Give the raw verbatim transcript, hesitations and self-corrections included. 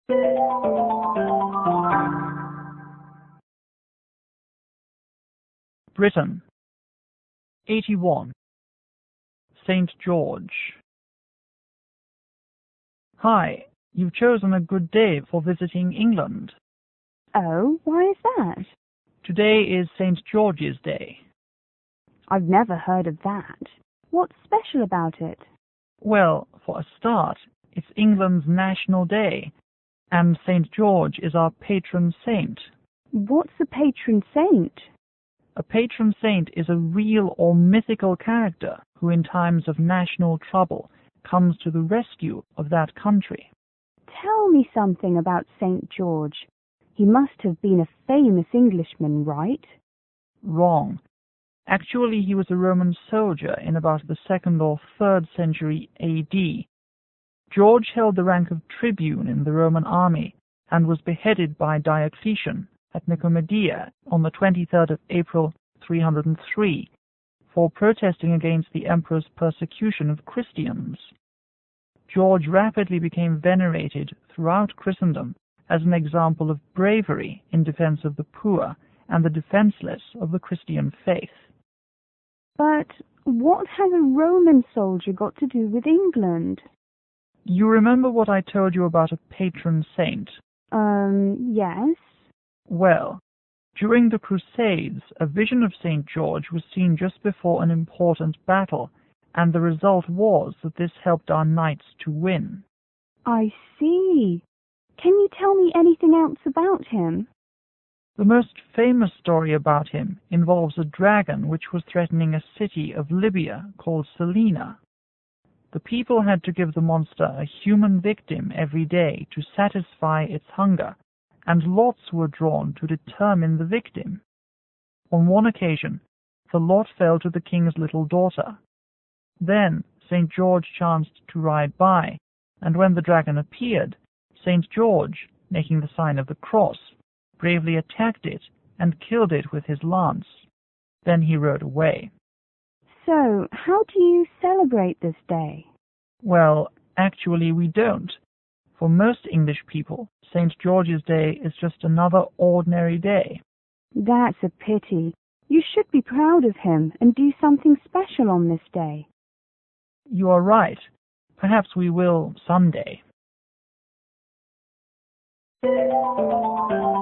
Britain. eighty-one. Saint George. Hi, you've chosen a good day for visiting England. Oh, why is that? Today is Saint George's Day. I've never heard of that. What's special about it? Well, for a start, it's England's national day, and Saint George is our patron saint. What's a patron saint? A patron saint is a real or mythical character who in times of national trouble comes to the rescue of that country. Tell me something about Saint George. He must have been a famous Englishman, right? Wrong. Actually, he was a Roman soldier in about the second or third century A D. George held the rank of tribune in the Roman army and was beheaded by Diocletian at Nicomedia on the twenty-third of April three hundred three for protesting against the emperor's persecution of Christians. George rapidly became venerated throughout Christendom as an example of bravery in defense of the poor and the defenseless of the Christian faith. But what has a Roman soldier got to do with England? You remember what I told you about a patron saint? Um, yes. Well, during the Crusades, a vision of Saint George was seen just before an important battle, and the result was that this helped our knights to win. I see. Can you tell me anything else about him? The most famous story about him involves a dragon which was threatening a city of Libya called Selina. The people had to give the monster a human victim every day to satisfy its hunger, and lots were drawn to determine the victim. On one occasion, the lot fell to the king's little daughter. Then Saint George chanced to ride by, and when the dragon appeared, Saint George, making the sign of the cross, bravely attacked it and killed it with his lance. Then he rode away. So, how do you celebrate this day? Well, actually we don't. For most English people, Saint George's Day is just another ordinary day. That's a pity. You should be proud of him and do something special on this day. You are right. Perhaps we will someday.